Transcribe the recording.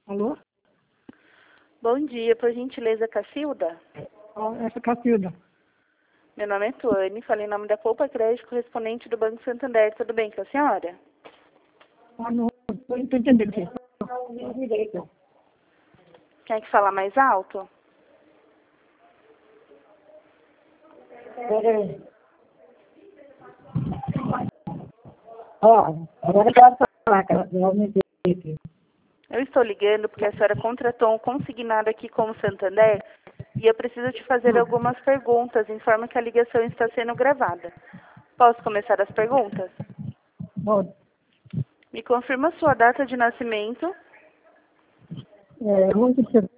Alô? Bom dia, por gentileza, Cacilda? Essa é Cacilda. Meu nome é Tuane, falei em nome da Poupa Crédito, correspondente do Banco Santander. Tudo bem com a senhora? Não estou entendendo. Direito. Quer que fala mais alto? Peraí. Agora eu quero falar, cara. Eu me disse. Eu estou ligando porque a senhora contratou um consignado aqui com o Santander e eu preciso te fazer algumas perguntas, informa que a ligação está sendo gravada. Posso começar as perguntas? Bom, Me confirma sua data de nascimento, muito